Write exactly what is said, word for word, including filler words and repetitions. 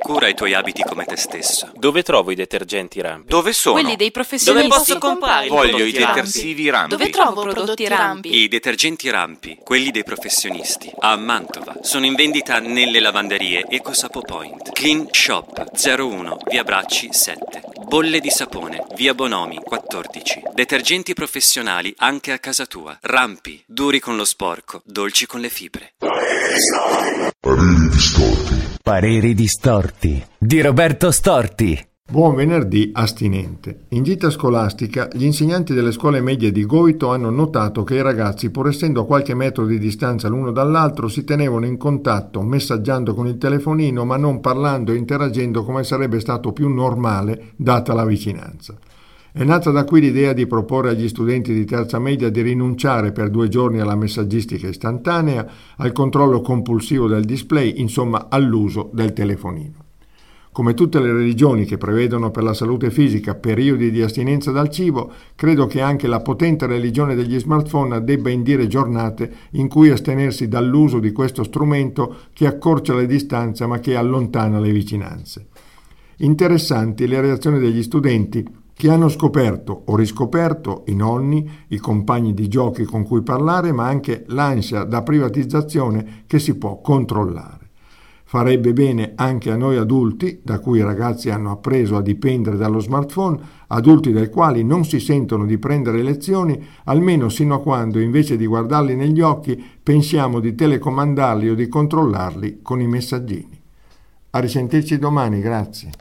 cura ai tuoi abiti come te stesso. Dove trovo i detergenti Rampi? Dove sono? Quelli dei professionisti. Dove posso comprare? Voglio i detersivi Rampi. Dove trovo prodotti Rampi? I detergenti Rampi, quelli dei professionisti, a Mantova. Sono in vendita nelle lavanderie EcoSapo Point. Clean Shop zero uno, via Bracci sette. Bolle di sapone, via Bonomi quattordici. Detergenti professionali anche a casa tua. Rampi, duri con lo sporco, dolci con le fibre. Pareri distorti. Pareri distorti di Roberto Storti. Buon venerdì astinente. In gita scolastica, gli insegnanti delle scuole medie di Goito hanno notato che i ragazzi, pur essendo a qualche metro di distanza l'uno dall'altro, si tenevano in contatto, messaggiando con il telefonino, ma non parlando e interagendo come sarebbe stato più normale, data la vicinanza. È nata da qui l'idea di proporre agli studenti di terza media di rinunciare per due giorni alla messaggistica istantanea, al controllo compulsivo del display, insomma all'uso del telefonino. Come tutte le religioni che prevedono per la salute fisica periodi di astinenza dal cibo, credo che anche la potente religione degli smartphone debba indire giornate in cui astenersi dall'uso di questo strumento che accorcia le distanze ma che allontana le vicinanze. Interessanti le reazioni degli studenti che hanno scoperto o riscoperto i nonni, i compagni di giochi con cui parlare, ma anche l'ansia da privatizzazione che si può controllare. Farebbe bene anche a noi adulti, da cui i ragazzi hanno appreso a dipendere dallo smartphone, adulti dai quali non si sentono di prendere lezioni, almeno sino a quando, invece di guardarli negli occhi, pensiamo di telecomandarli o di controllarli con i messaggini. A risentirci domani, grazie.